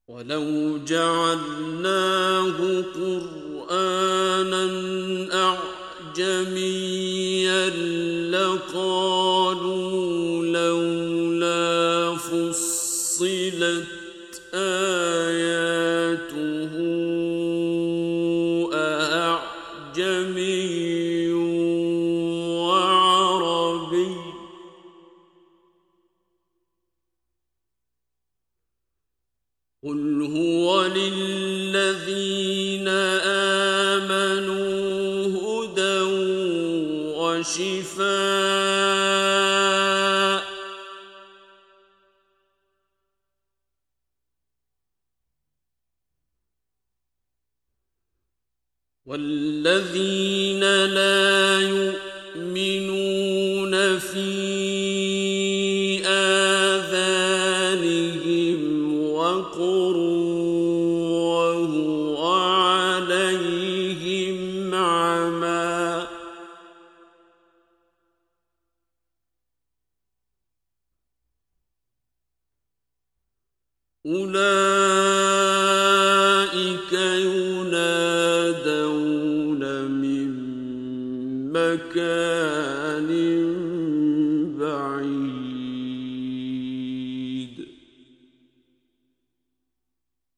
ولو جعلناه قرآنا أعجميا لقالوا لولا فصلت آياته أأعجمي وعربي قل هو للذين آمنوا هدى وشفاء والذين لا يؤمنون في آذانهم وقر وهو عليهم عمى أولئك ينادون من مكان بعيد